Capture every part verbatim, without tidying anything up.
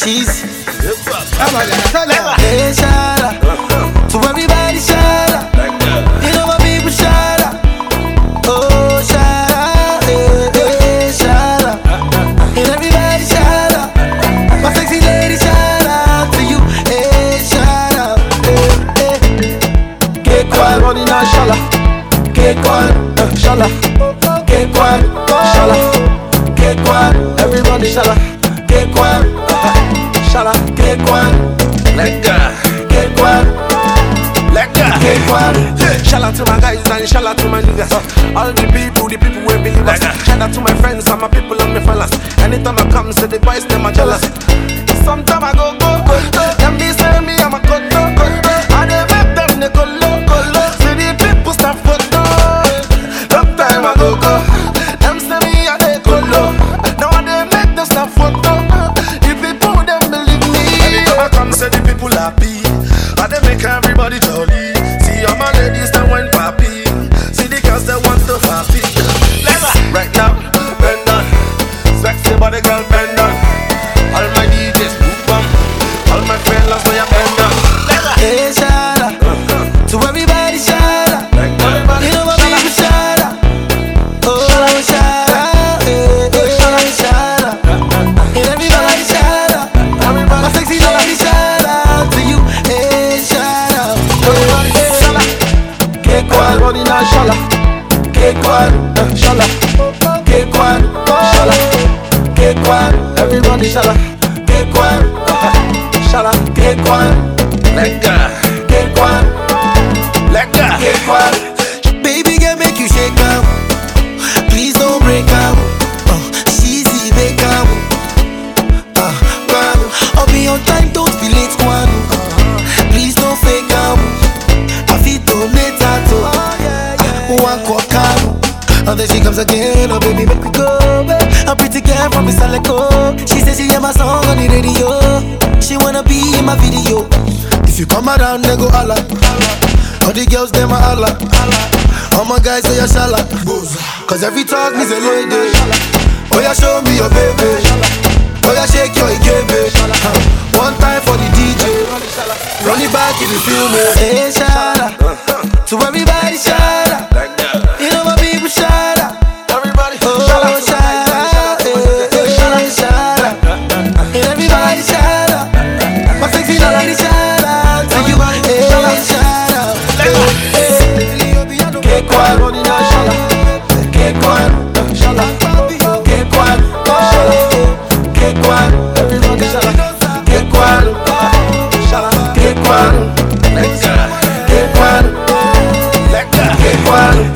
She's hey, shout out to everybody, shout out. You know my people, shout out. Oh, shout out, hey, hey, shout out. And everybody, shout out. My sexy lady, shout out to you. Hey, shout out. Hey, hey. Get quiet, running on, shala. Get quiet, uh, shala. Get quiet, shala. Get quiet, everybody, shala. Get quiet, uh, shala. Get quiet, let go. Get quiet, let go. Get quiet. Shout out to my guys and shout out to my niggas. All the people, the people who believe us. Shout out to my friends and my people and my fellas. Anytime I come, say the boys, them are jealous. Sometime I go, go, go, go. Them be say me, I'm a good, go, go, go. And they make them, they go low, go, low. See the people start photo. Long time I go, go. Them say me, and they go low. Now they make them start photo. The people, them believe me. Anytime I come, say the people happy. And they make everybody jolly. See all my ladies that went papi. See the girls that want to happy. Right now, bend on. Sexy body girl, bend on. All my D Js, boop bum. All my fellas, know you bend on. Hey, shout out to everybody, shout out. You know my people, shout out. Oh, shout out, hey, hey, shout out. And everybody, shout out. My sexy lady, shout out to you. Hey, shout out. Get quiet, running on, shala. Get quiet, uh, shala. Get quiet, shala. Get quiet, everybody, shala. Get quiet, uh, shala. Get quiet, Let go. get quiet, Let go. get quiet. Baby, girl, make you shake am. Please don't break am. Uh, cheesy, make am. Uh, man, I'll be on time, don't be late, one. Uh, please don't fake am. I feel too late, too. One call card. And then she comes again, oh baby, make me go, babe. A pretty girl from Miss Aleko. She says she hear my song on the radio. She wanna be in my video. If you come around, they go holla. All the girls, them a holla. All my guys say a shala. Cause every talk means a lady. Oh yeah, show me your baby. Oh yeah, shake your ikebe. One time for the D J. Run it back if you feel me. Hey, shala. To everybody, shala. You know my people, shout out. Everybody, Oh, shout out, hey, hey, shout out. And everybody, shout out. My sexy lady, shout out to you. Hey, shout out. Hey, get quiet, running on, shala. Get quiet, uh, shala. Get quiet, shala. Get quiet, everybody, shala. Get quiet, uh, shala. Get quiet, Let go. get quiet, Let go. get quiet.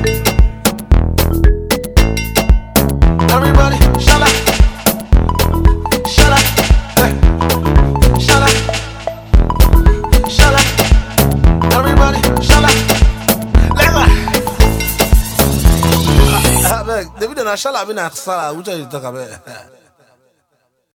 everybody, shala. Shala. Eh. Shala. Shala. Everybody, shala. Leva. Ah, David and Shala have been at Sala. Which are you talking about?